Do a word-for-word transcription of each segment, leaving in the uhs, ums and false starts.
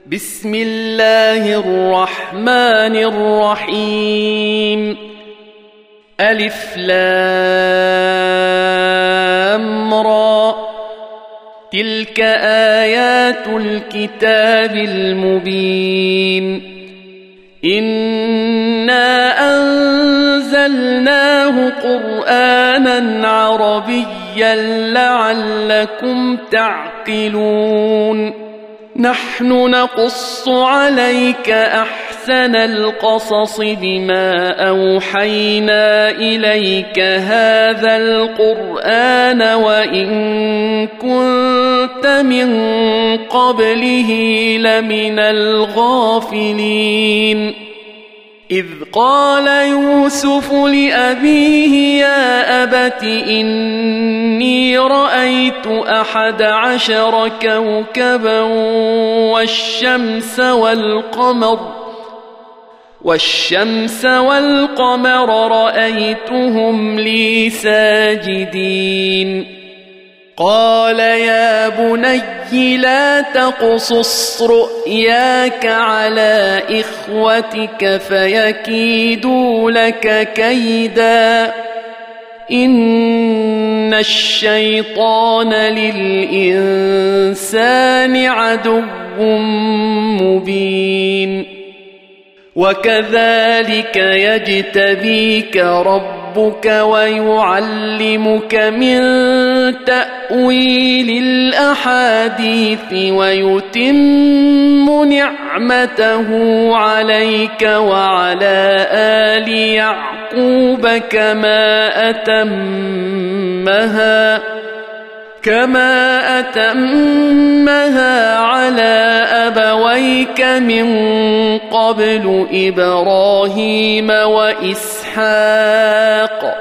بسم الله الرحمن الرحيم. ألف لام را، تلك آيات الكتاب المبين. إنا أنزلناه قرآنا عربيا لعلكم تعقلون. نحن نقص عليك أحسن القصص بما أوحينا إليك هذا القرآن وإن كنت من قبله لمن الغافلين. إذ قال يوسف لأبيه يا أبت إني رأيت أحد عشر كوكبا والشمس والقمر والشمس والقمر رأيتهم لي ساجدين. قال يا بني لا تقصص رؤياك على إخوتك فيكيدوا لك كيدا، إن الشيطان للإنسان عدو مبين. وكذلك يجتبيك ربك ويعلمك من تأويل الأحاديث ويتم نعمته عليك وعلى آل يعقوب كما أتمها كما أتمها على أبويك من قبل إبراهيم وإسحاق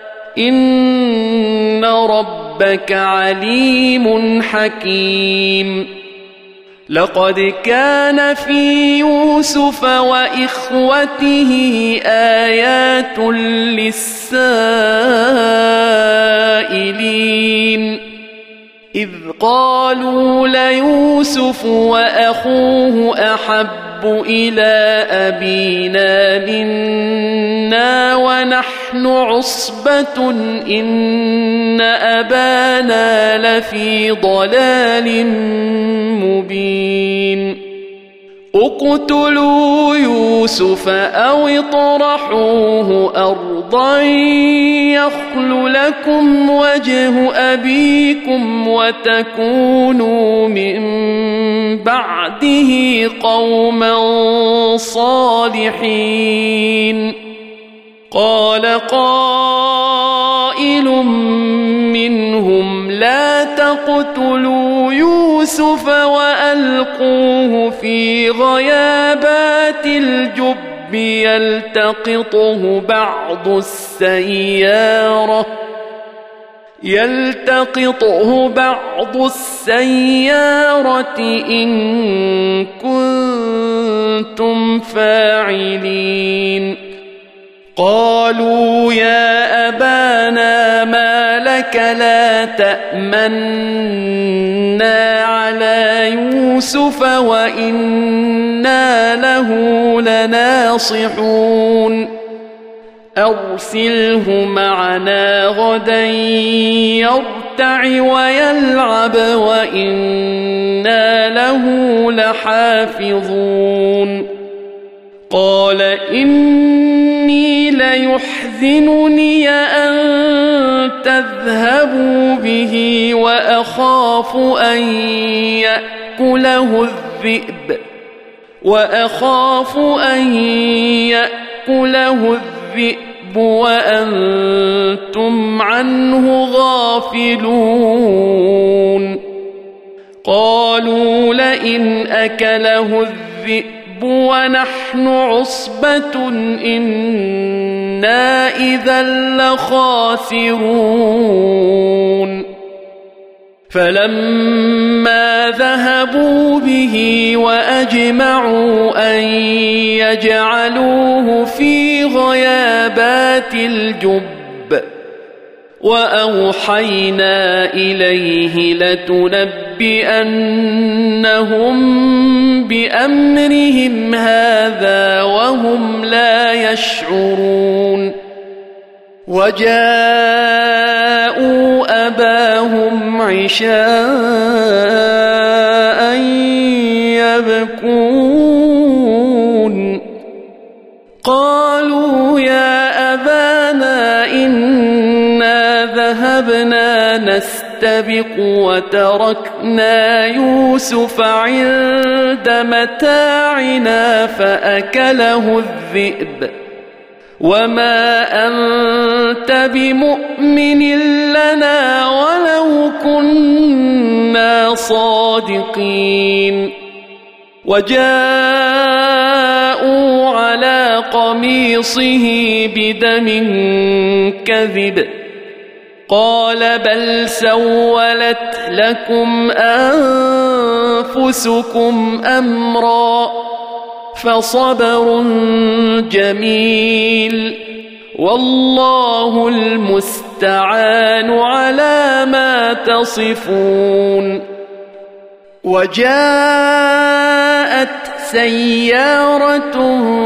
إن ربك عليم حكيم. لقد كان في يوسف وإخوته آيات للسائلين إذ قالوا ليوسف وأخوه أحب إلى أبينا منا ونحن عصبة إن أبانا لفي ضلال مبين. اقتلوا يوسف أو اطرحوه أرضا يخل لكم وجه أبيكم وتكونوا من بعده قوما صالحين. قال قائل منهم لا تقتلوا يوسف وألقوه في غيابات الجب يلتقطه بعض السيارة يلتقطه بعض السيارة إن كنتم فاعلين. قالوا يا أبانا ما لك لا تأمنا على يوسف وإنا له لناصحون. أرسله معنا غدا يرتع ويلعب وإنا له لحافظون. قال إني ليحزنني أن تذهبوا به وأخاف أن يأكله الذئب وأخاف أن يأكله الذئب وأنتم عنه غافلون. قالوا لئن أكله الذئب ونحن عصبة إنا إذا لخاسرون. فلما ذهبوا به وأجمعوا أن يجعلوه في غيابات الجب وأوحينا إليه لتنبئنهم بأمرهم أمرهم هذا وهم لا يشعرون وجاءوا أباهم عشاء يبكون قالوا يا أبانا إنا ذهبنا نستبق وتركنا يوسف عند متاعنا فأكله الذئب وما أنت بمؤمن لنا ولو كنا صادقين وجاءوا على قميصه بدم كذب قال بل سولت لكم أنفسكم أمرا فصبر جميل والله المستعان على ما تصفون وجاءت سيارة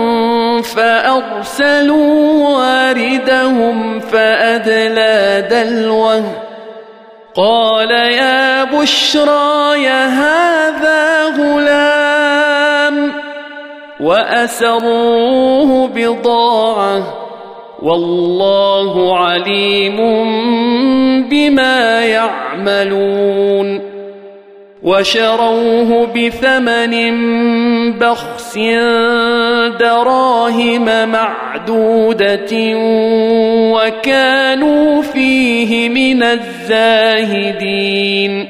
فأرسلوا واردهم فأدلى دلوه قال يا بشرى يا هذا غلام وأسروه بضاعة والله عليم بما يعملون وشروه بثمن بخس دراهم معدودة وكانوا فيه من الزاهدين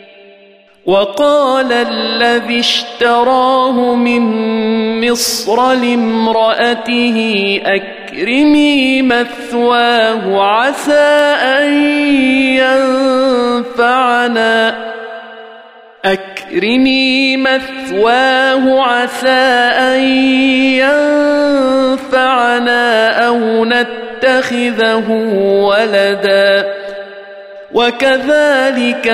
وقال الذي اشتراه من مصر لامرأته أكرمي مثواه عسى أن ينفعنا أكرمي مثواه عسى أن ينفعنا أو نتخذه ولدا وكذلك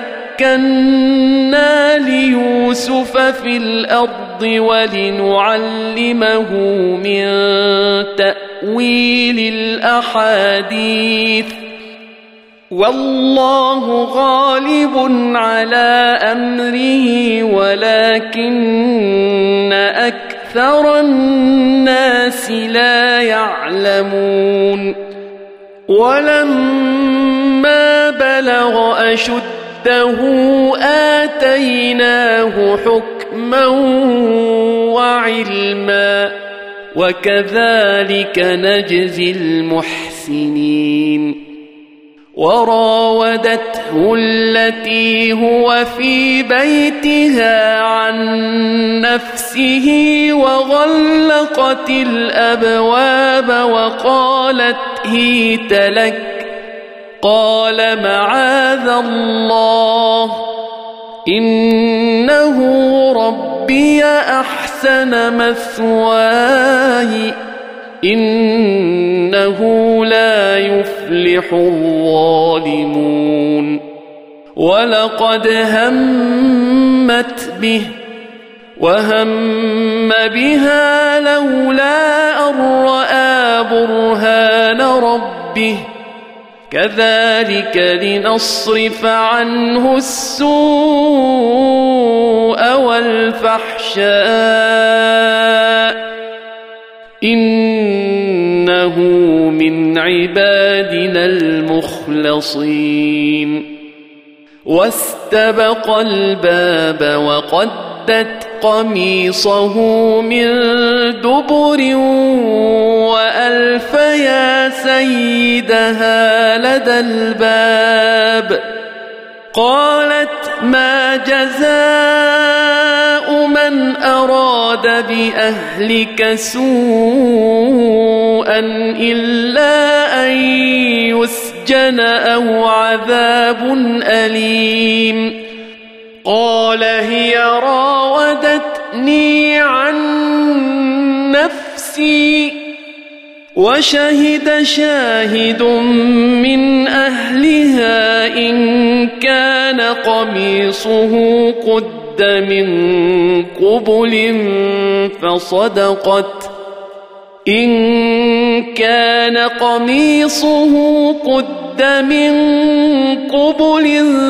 مكنا ليوسف في الأرض ولنعلمه من تأويل الأحاديث والله غالب على أمره ولكن أكثر الناس لا يعلمون ولما بلغ أشده آتيناه حكما وعلما وكذلك نجزي المحسنين وراودته التي هو في بيتها عن نفسه وغلقت الأبواب وقالت هيت لك قال معاذ الله إنه ربي أحسن مثواي إنه لا يفلح الظالمون ولقد همت به وهم بها لولا أن رأى برهان ربه كذلك لنصرف عنه السوء والفحشاء إنه من عبادنا المخلصين واستبق الباب وقدت قميصه من دبر وألف يا سيدها لدى الباب قالت ما جزاء من أراد بأهلك سوءا إلا أن يسجن أو عذاب أليم قال هي راودتني عن نفسي وشهد شاهد من أهلها إن كان قميصه قد من قبل فصدقت إن كان قميصه قد من قبل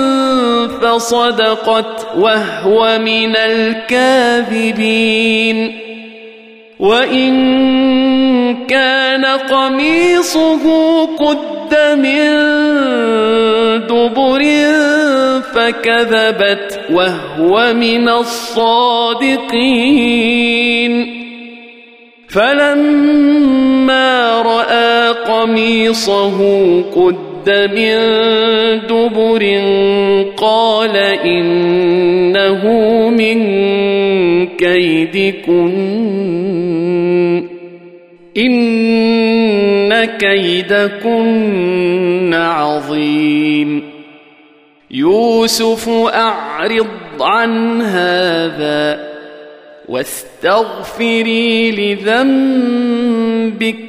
فصدقت وهو من الكاذبين وإن كان قميصه قد من دبر فكذبت وهو من الصادقين فلما رأى قميصه قد من دبر قال إنه من كيدكن إن كيدكن عظيم يوسف أعرض عن هذا واستغفري لذنبك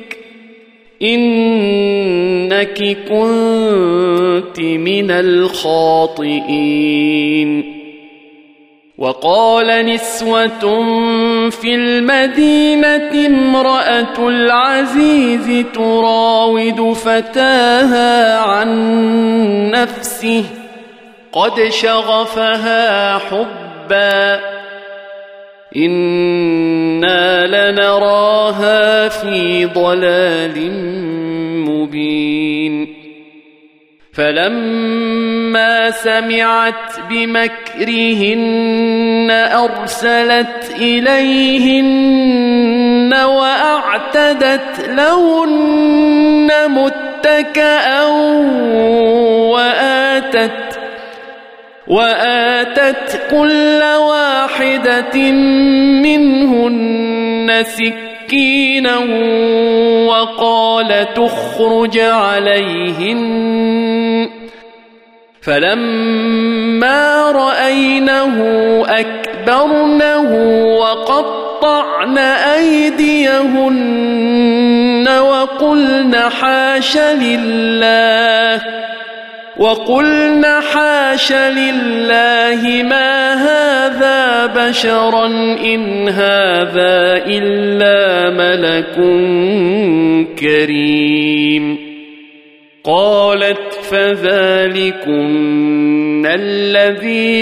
إنك كنت من الخاطئين وقال نسوة في المدينة امرأة العزيز تراود فتاها عن نفسه قد شغفها حبا إنا لنراها في ضلال مبين فلما سمعت بمكرهن أرسلت إليهن وأعتدت لهن متكئا وآتت وآتت كل واحدة منهن سكينا وقال تخرج عليهن فلما رأينه أكبرنه وقطعن أيديهن وقلن حاش لله وقلن حاش لله ما هذا بشرا إن هذا إلا ملك كريم قالت فذلكن الذي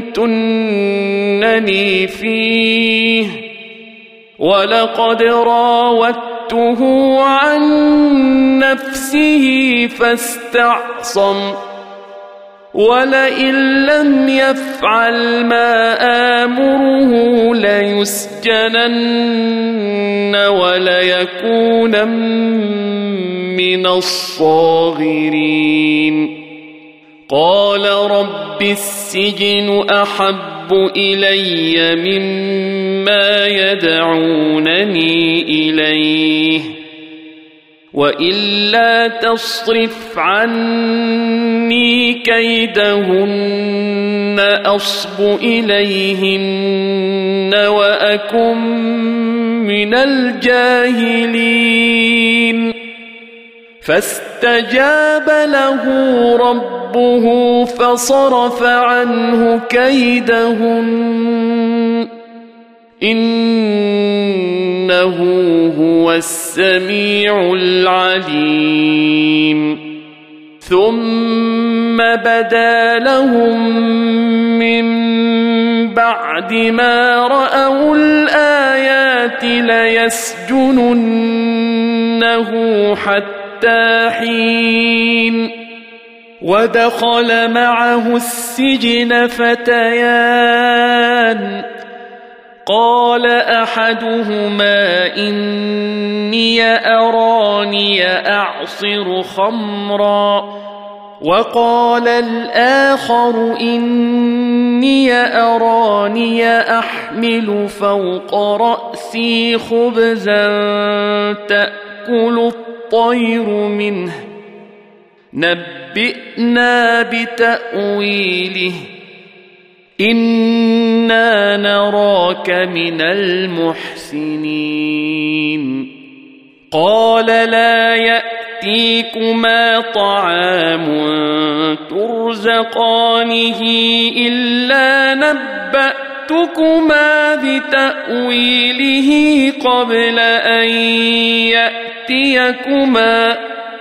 لمتنني فيه ولقد راودته عن نفسه فاستعصم ولئن لم يفعل ما آمره ليسجنن وليكون من الصاغرين قال رب السجن أحب إلي مما يدعونني إليه وإلا تصرف عني كيدهن أصب إليهن وأكن من الجاهلين فاستجاب له ربه فصرف عنه كيدهن إنه هو السميع العليم ثم بدا لهم من بعد ما رأوا الآيات ليسجننه حتى حين ودخل معه السجن فتيان قال أحدهما إني أراني أعصر خمرا وقال الآخر إني أراني أحمل فوق رأسي خبزا تأكل الطير منه نبئنا بتأويله إنا نراك من المحسنين قال لا يأتيكما طعام ترزقانه إلا نبأتكما بتأويله قبل أن يأتيكما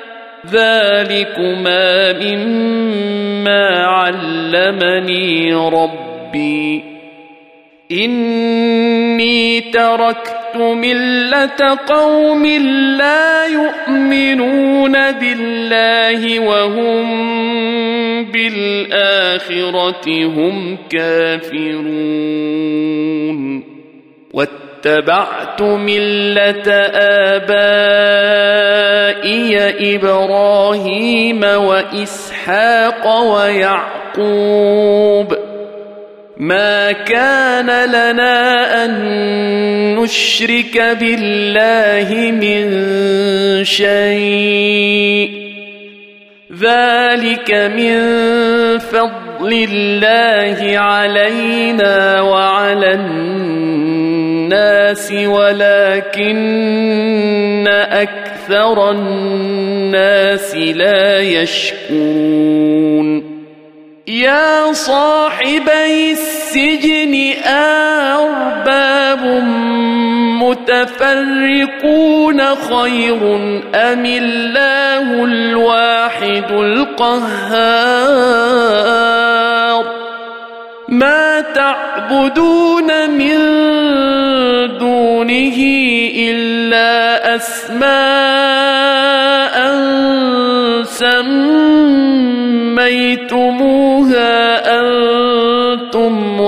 ذلكما مما علمني ربي إني تركت ملة قوم لا يؤمنون بالله وهم بالآخرة هم كافرون واتبعت ملة آبائي إبراهيم وإسحاق ويعقوب ما كان لنا أن نشرك بالله من شيء ذلك من فضل الله علينا وعلى الناس ولكن أكثر الناس لا يشكرون يا صاحبي السجن أرباب متفرقون خير أم الله الواحد القهار ما تعبدون من دونه إلا أسماء سميتموها أنتم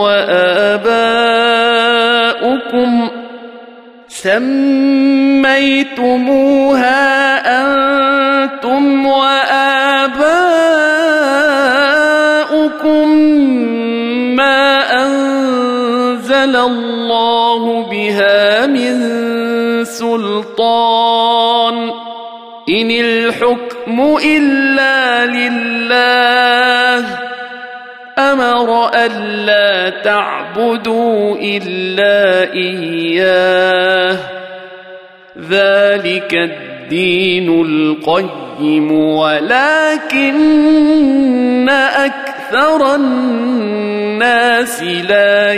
وآباؤكم سميتموها أنتم وآباؤكم ما أنزل الله بها من سلطان إن الحكم إلا لله أمر ألا تعبدوا إلا إياه ذلك الدين القيم ولكن أكثر الناس لا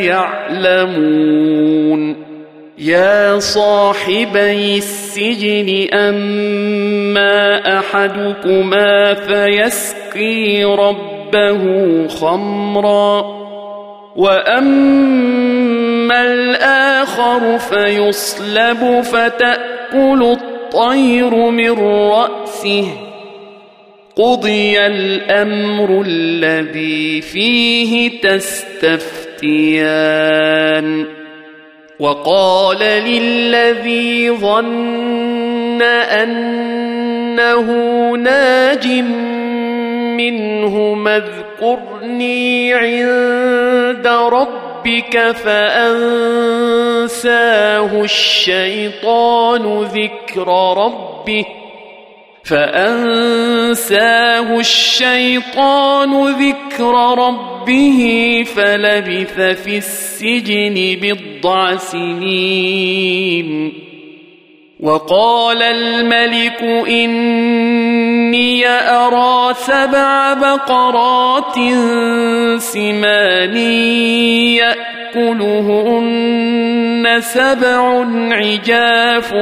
يعلمون يا صاحبي السجن أما أحدكما فيسقي ربه خمرا وأما الآخر فيصلب فتأكل الطير من رأسه قضي الأمر الذي فيه تستفتيان وقال للذي ظن أنه ناج منهما اذكرني عند ربك فأنساه الشيطان ذكر ربه فأنساه الشيطان ذكر ربه فلبث في السجن بضع سنين وقال الملك إني أرى سبع بقرات سمان يأكلهن سبع عجاف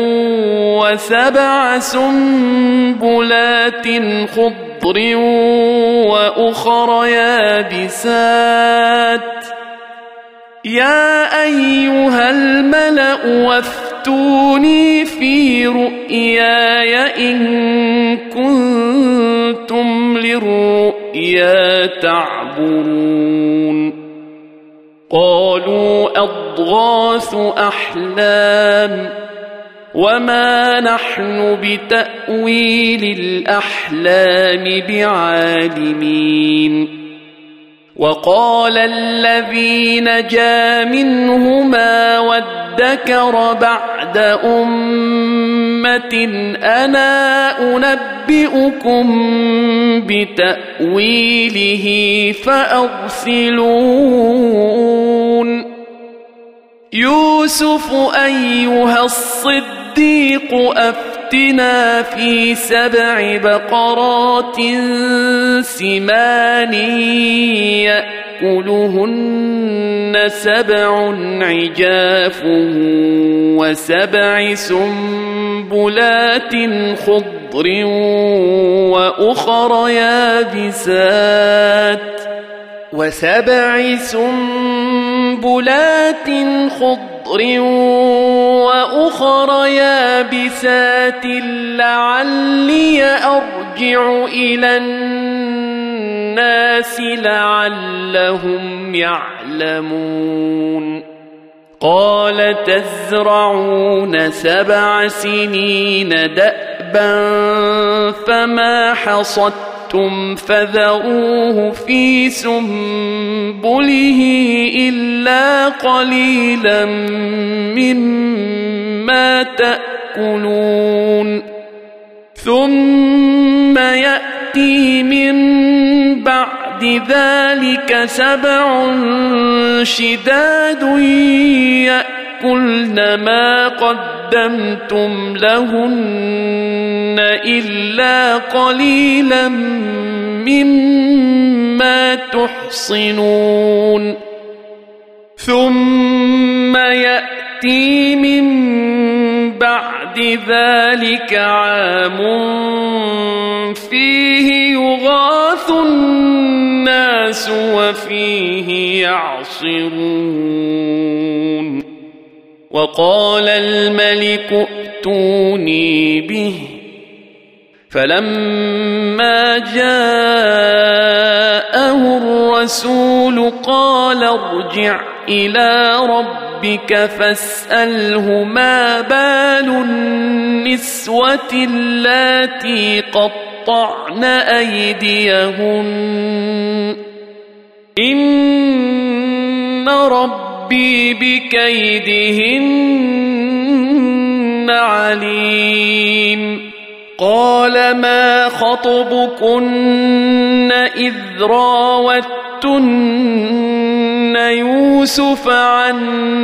وسبع سنبلات خضر وأخر يابسات يا أيها الملأ وافتوني في رؤياي إن كنتم للرؤيا تعبرون قالوا أضغاث أحلام وما نحن بتأويل الأحلام بعالمين وقال الذي نجا منهما وادكر بعد أمة أنا أنبئكم بتأويله فأرسلون يوسف أيها الصديق الصديق أفتنا في سبع بقرات سمان يأكلهن سبع عجاف وسبع سنبلات خضر وأخر يابسات وسبع سنبلات خضر وأخر يابسات لعلي أرجع إلى الناس لعلهم يعلمون قال تزرعون سبع سنين دأبا فما حصدتم فذروه في سنبله إلا قليلا مما تأكلون ثم يأتي من بعد ذلك سبع شداد يأكلن ما قدمتم لهن إلا قليلا مما تحصنون ثم يأتي من بعد ذلك عام فيه يغاث الناس وفيه يعصرون وقال الملك ائتوني به فلما جاءه الرسول قال ارجع إلى ربك فاسأله ما بال النسوة اللاتي قطعن أيديهن إن ربي بكيدهن عليم قال ما خطبكن إذ راوتن يوسف عن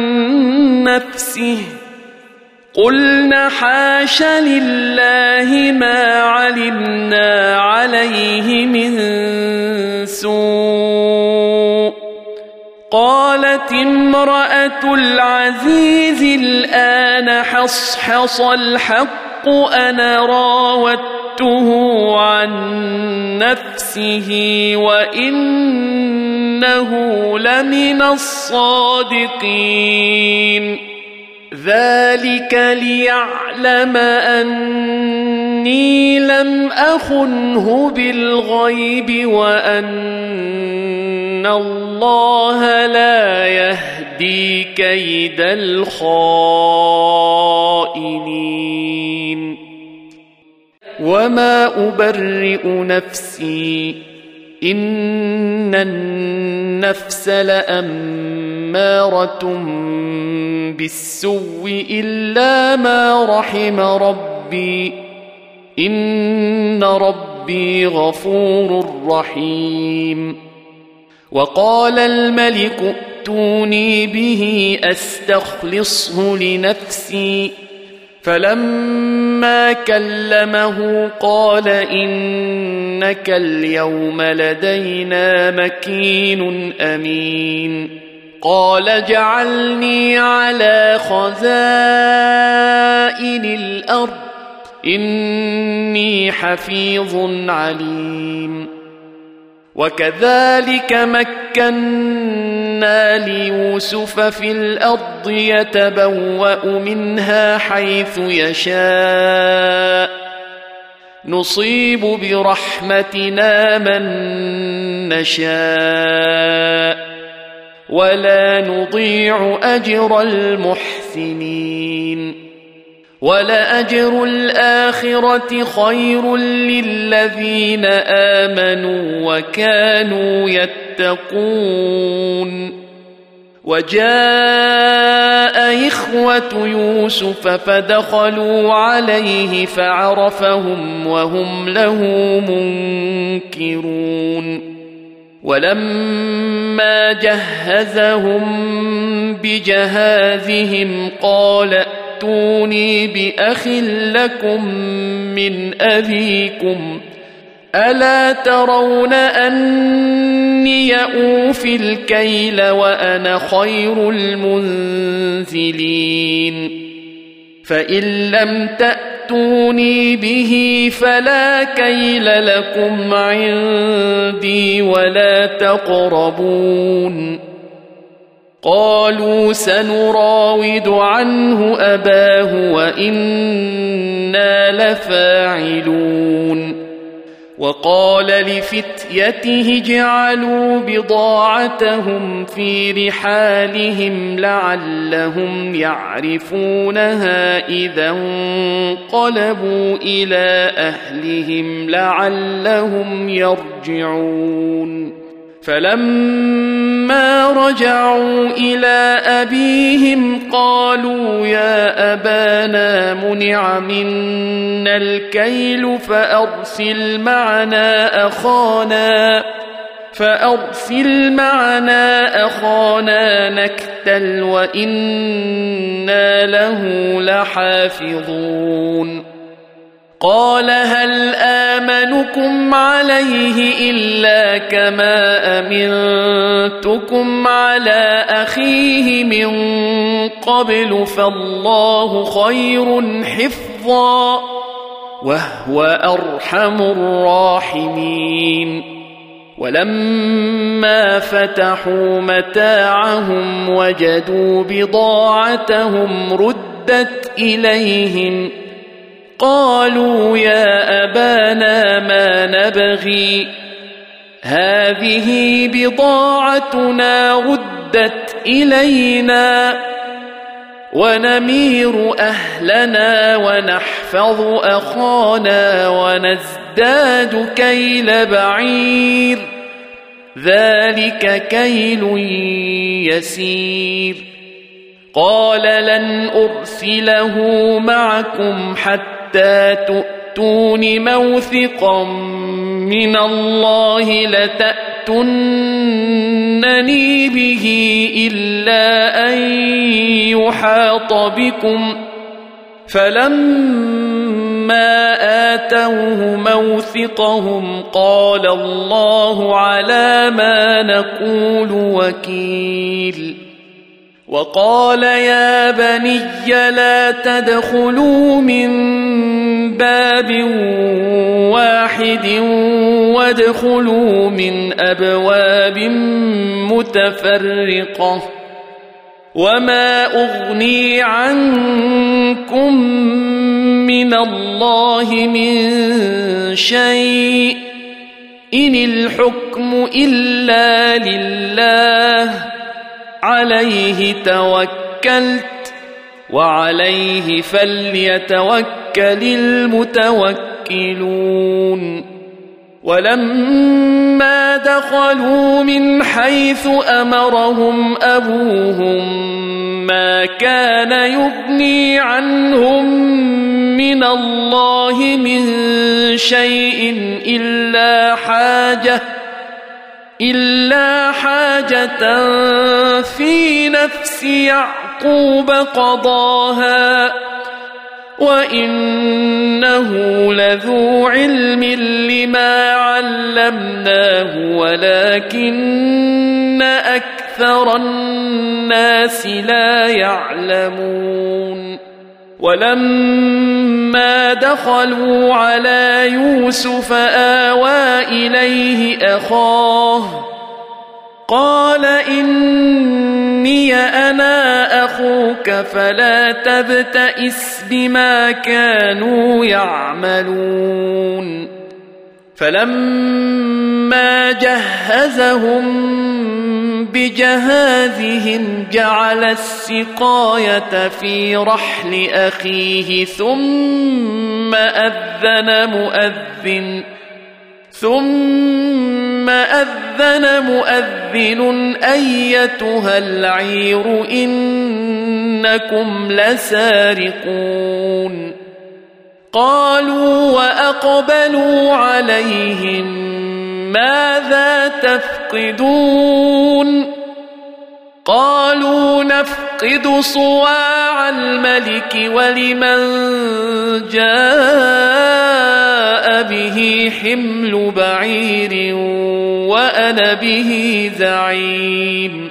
نفسه قلنا حاش لله ما علمنا عليه من سوء قالت امرأة العزيز الآن حصحص الحق أنا راودته عن نفسه وإنه لمن الصادقين ذلك ليعلم أني لم أخنه بالغيب وأن الله لا يهدي كيد الخائنين وما أبرئ نفسي إن النفس لأمارة بالسوء إلا ما رحم ربي إن ربي غفور رحيم وقال الملك ائتوني به أستخلصه لنفسي فلما كلمه قال إنك اليوم لدينا مكين أمين قال جعلني على خزائن الأرض إني حفيظ عليم وكذلك مكنا ليوسف في الأرض يتبوأ منها حيث يشاء نصيب برحمتنا من نشاء ولا نضيع أجر المحسنين ولأجر الآخرة خير للذين آمنوا وكانوا يتقون وجاء إخوة يوسف فدخلوا عليه فعرفهم وهم له منكرون ولما جهزهم بجهازهم قال ائتوني بأخ لكم من أبيكم ألا ترون أني أوفي الكيل وأنا خير المنزلين فإن لم تأتوني به فلا كيل لكم عندي ولا تقربون قالوا سنراود عنه أباه وإنا لفاعلون وقال لفتيته اجعلوا بضاعتهم في رحالهم لعلهم يعرفونها إذا انقلبوا إلى أهلهم لعلهم يرجعون فلما رجعوا إلى أبيهم قالوا يا أبانا منع منا الكيل فأرسل معنا أخانا فأرسل معنا أخانا نكتل وإنا له لحافظون قال هل آمنكم عليه إلا كما أمنتكم على أخيه من قبل فالله خير حفظا وهو أرحم الراحمين ولما فتحوا متاعهم وجدوا بضاعتهم ردت إليهم قالوا يا أبانا ما نبغي هذه بضاعتنا ردت إلينا ونمير أهلنا ونحفظ أخانا ونزداد كيل بعير ذلك كيل يسير قال لن أرسله معكم حتى حتى تؤتون موثقا من الله لتأتونني به إلا أن يحاط بكم فلما آتوه موثقهم قال الله على ما نقول وكيل وقال يا بني لا تدخلوا من باب واحد وادخلوا من أبواب متفرقة وما أغني عنكم من الله من شيء إن الحكم إلا لله عليه توكلت وعليه فليتوكل المتوكلون ولما دخلوا من حيث أمرهم أبوهم ما كان يغني عنهم من الله من شيء إلا حاجة إلا حاجة في نفس يعقوب قضاها وإنه لذو علم لما علمناه ولكن أكثر الناس لا يعلمون ولما دخلوا على يوسف آوى إليه أخاه قال إني أنا أخوك فلا تبتئس بما كانوا يعملون فلما جهزهم بجهازهم جعل السقاية في رحل أخيه ثم أذن مؤذن ثم أذن مؤذن أيتها العير إنكم لسارقون قالوا وأقبلوا عليهم ماذا تفقدون قالوا نفقد نفقد صواع الملك ولمن جاء به حمل بعير وأنا به زعيم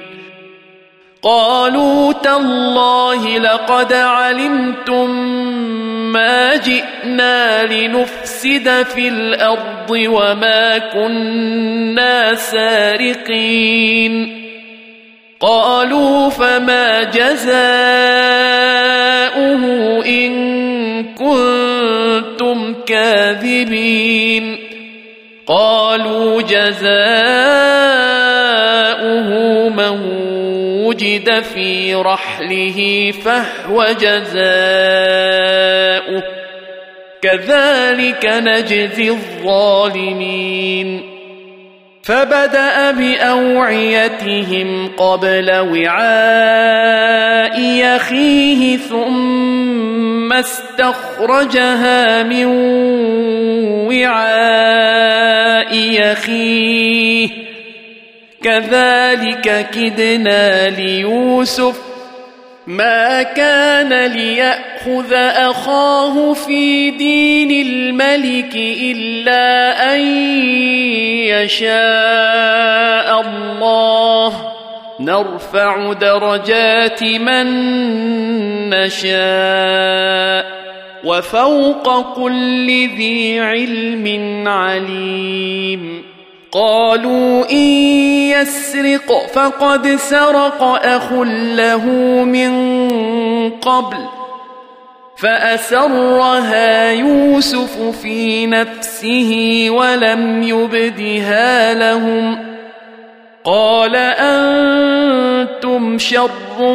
قالوا تالله لقد علمتم ما جئنا لنفسد في الأرض وما كنا سارقين قالوا فما جزاؤه إن كنتم كاذبين قالوا جزاؤه من وجد في رحله فهو جزاؤه كذلك نجزي الظالمين فبدأ بأوعيتهم قبل وعاء أخيه ثم استخرجها من وعاء أخيه كذلك كدنا ليوسف ما كان ليأخذ أخاه في دين الملك إلا أن يشاء الله نرفع درجات من نشاء وفوق كل ذي علم عليم قالوا إن يسرق فقد سرق أخ له من قبل فأسرها يوسف في نفسه ولم يبدها لهم قال أنتم شر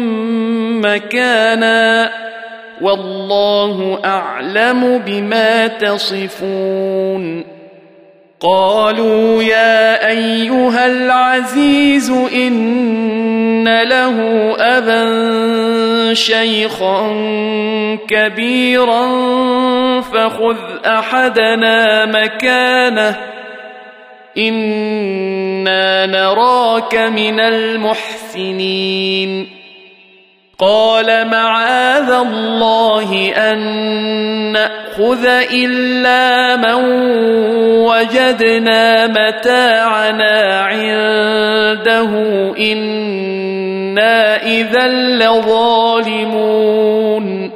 مكانا والله أعلم بما تصفون قالوا يا أيها العزيز إن له أبا شيخا كبيرا فخذ أحدنا مكانه إنا نراك من المحسنين قال معاذ الله أن نأخذ إلا من وجدنا متاعنا عنده إنا إذا لظالمون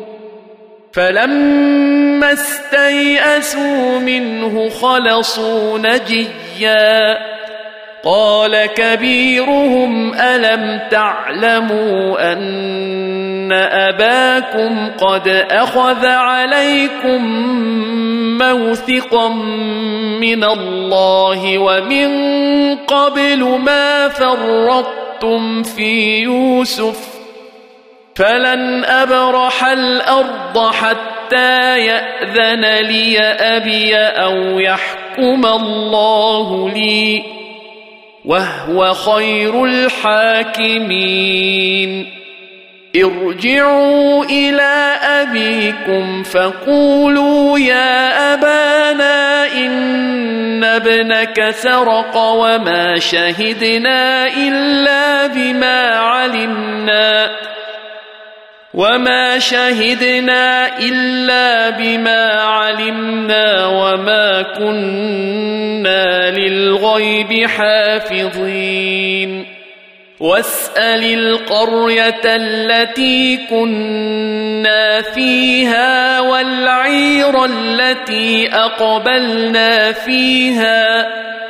فلما استيئسوا منه خلصوا نجيا قال كبيرهم ألم تعلموا أن أباكم قد أخذ عليكم موثقا من الله ومن قبل ما فرطتم في يوسف فلن أبرح الأرض حتى يأذن لي أبي أو يحكم الله لي وهو خير الحاكمين ارجعوا إلى أبيكم فقولوا يا أبانا إن ابنك سرق وما شهدنا إلا بما علمنا وما شهدنا إلا بما علمنا وما كنا للغيب حافظين واسأل القرية التي كنا فيها والعير التي أقبلنا فيها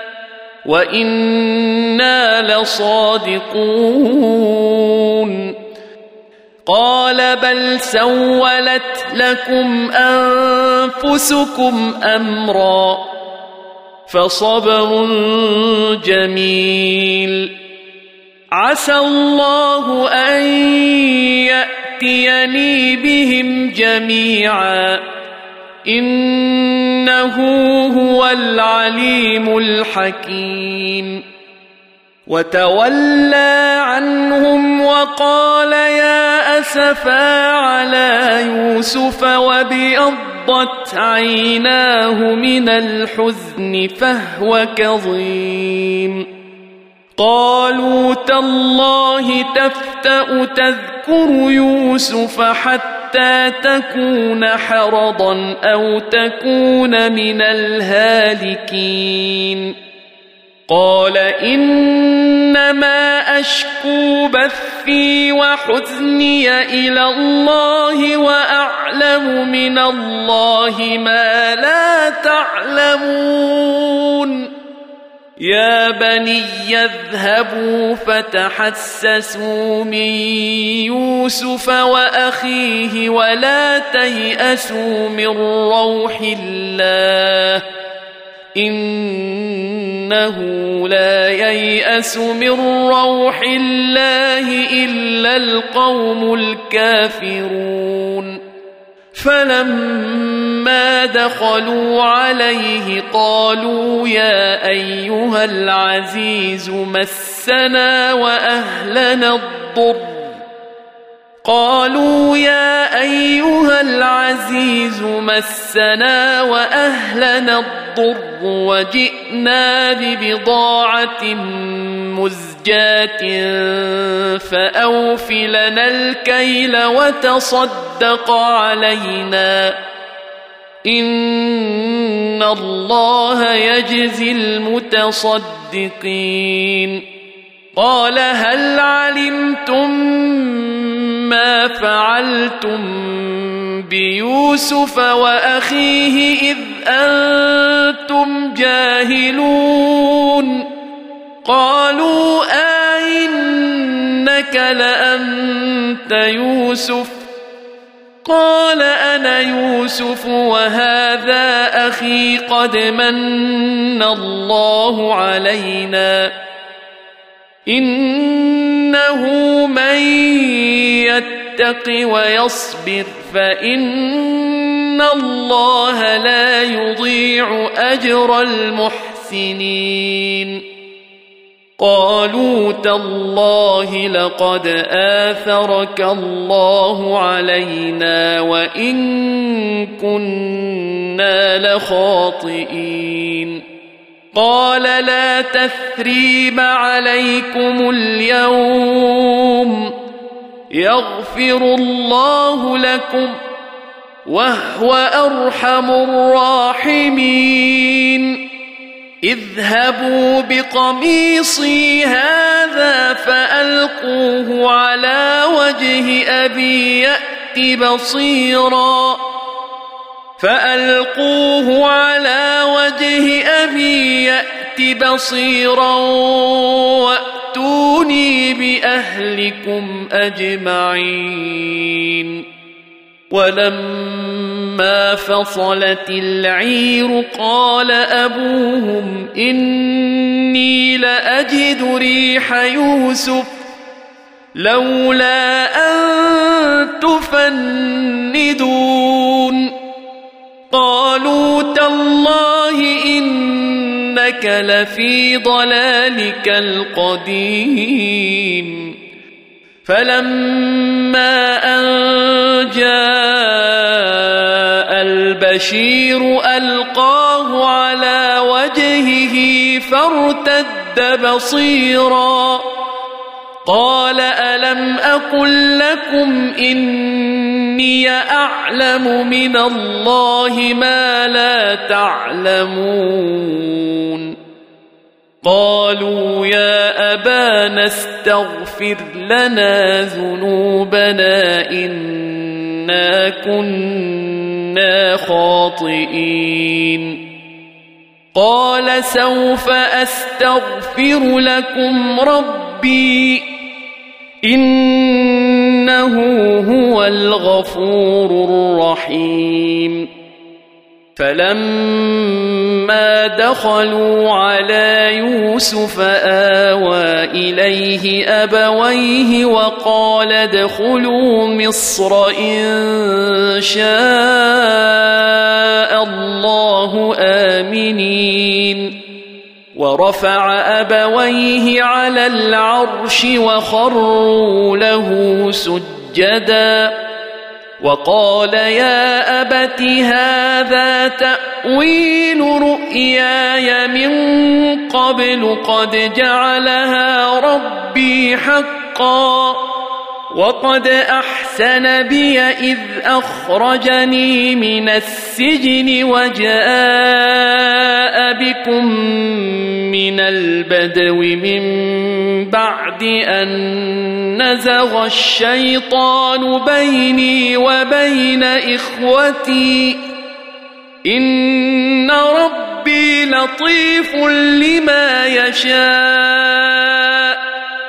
وإنا لصادقون قال بل سولت لكم أنفسكم أمرا فصبر جميل عسى الله أن يأتيني بهم جميعا إنه هو العليم الحكيم وتولى عنهم وقال يا أسفا على يوسف وابيضت عيناه من الحزن فهو كظيم قالوا تالله تفتأ تذكر تذكر يوسف حتى تكون حرضا أو تكون من الهالكين قال إنما أشكو بثي وحزني إلى الله وأعلم من الله ما لا تعلمون يا بني اذهبوا فتحسسوا من يوسف وأخيه ولا تيأسوا من روح الله إنه لا ييأس من روح الله إلا القوم الكافرون فلما دخلوا عليه قالوا يا أيها العزيز مسنا وأهلنا الضر قالوا يا أيها العزيز مسنا وأهلنا الضر وجئنا ببضاعة مزجاة فأوف لنا الكيل وتصدق علينا إن الله يجزي المتصدقين قال هل علمتم ما فعلتم بيوسف وأخيه إذ أنتم جاهلون قالوا أئنك لأنت يوسف قال أنا يوسف وهذا أخي قد من الله علينا إنه من يتق ويصبر فإن الله لا يضيع أجر المحسنين قالوا تالله لقد آثرك الله علينا وإن كنا لخاطئين قال لا تثريب عليكم اليوم يغفر الله لكم وهو أرحم الراحمين اذهبوا بقميصي هذا فألقوه على وجه أبي يأت بصيرا فألقوه على وجه أبي يأت بصيرا وأتوني بأهلكم أجمعين ولما فصلت العير قال أبوهم إني لأجد ريح يوسف لولا أن تفندون قالوا تالله إنك لفي ضلالك القديم فلما أن جاء البشير ألقاه على وجهه فارتد بصيرا قال ألم أقل لكم إني أعلم من الله ما لا تعلمون قالوا يا أبانا استغفر لنا ذنوبنا إنا كنا خاطئين قال سوف أستغفر لكم ربي إنه هو الغفور الرحيم فلما دخلوا على يوسف آوى إليه أبويه وقال ادخلوا مصر إن شاء الله آمنين ورفع أبويه على العرش وخروا له سجدا وقال يا أبت هذا تأويل رؤياي من قبل قد جعلها ربي حقا وقد أحسن بي إذ أخرجني من السجن وجاء بكم من البدو من بعد أن نزغ الشيطان بيني وبين إخوتي إن ربي لطيف لما يشاء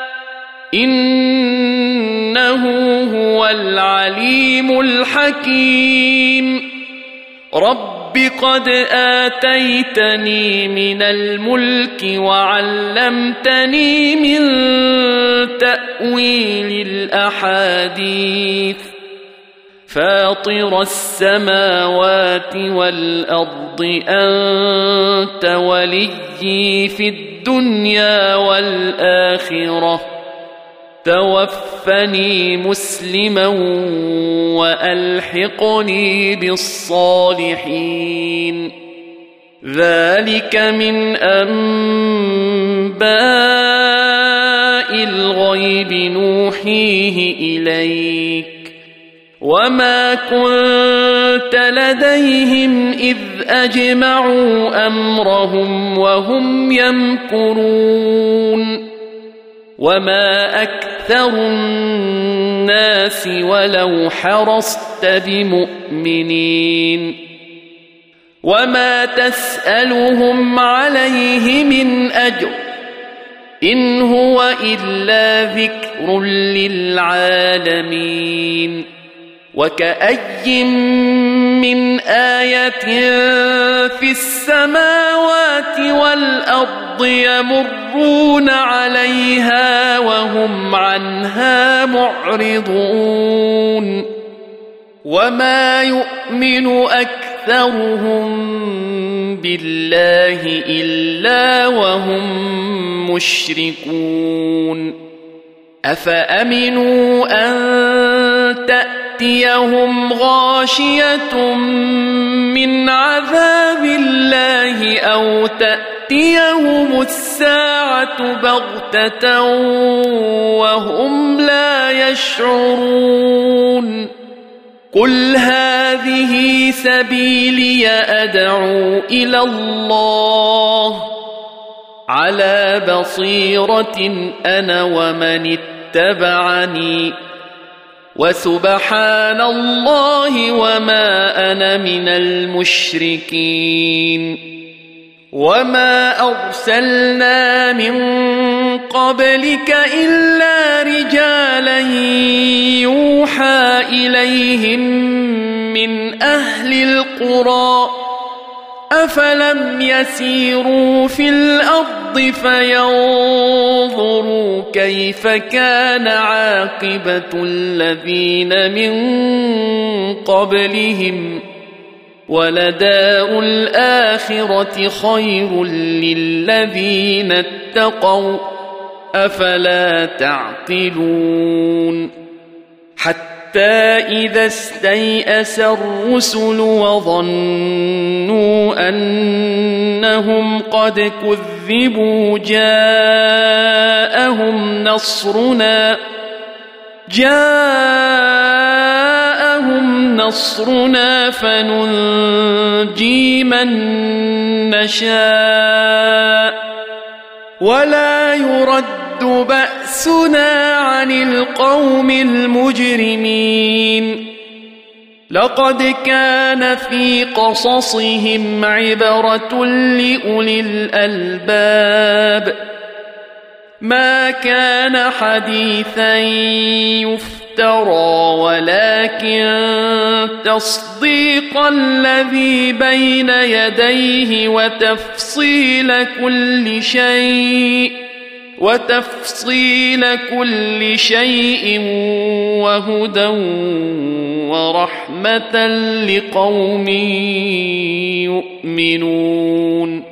إنه هو العليم الحكيم رب قد آتيتني من الملك وعلمتني من تأويل الأحاديث فاطر السماوات والأرض أنت وليي في الدنيا والآخرة توفني مسلما وألحقني بالصالحين ذلك من أنباء الغيب نوحيه إليك وما كنت لديهم إذ أجمعوا أمرهم وهم يمكرون وما أكثر الناس ولو حرصت بمؤمنين وما تسألهم عليه من أجر إن هو إلا ذكر للعالمين وكأي من آية في السماوات والأرض يمرون عليها وهم عنها معرضون وما يؤمن أكثرهم بالله إلا وهم مشركون أفأمنوا أن تأتيهم غاشية من عذاب الله أو تأتيهم الساعة بغتة وهم لا يشعرون قل هذه سبيلي أدعو إلى الله على بصيرة أنا ومن اتبعني وسبحان الله وما أنا من المشركين وما أرسلنا من قبلك إلا رجالا يوحى إليهم من أهل القرى أفلم يسيروا في الأرض فينظروا كيف كان عاقبة الذين من قبلهم ولدار الآخرة خير للذين اتقوا أفلا تعقلون حتى إذا استيأس الرسل وظنوا أنهم قد كذبوا جاءهم نصرنا جاءهم نصرنا فننجي من نشاء ولا يرد بأسنا عن القوم المجرمين لقد كان في قصصهم عبرة لأولي الألباب ما كان حديثا يفترى ولكن تصديق الذي بين يديه وتفصيل كل شيء وتفصيل كل شيء وهدى ورحمة لقوم يؤمنون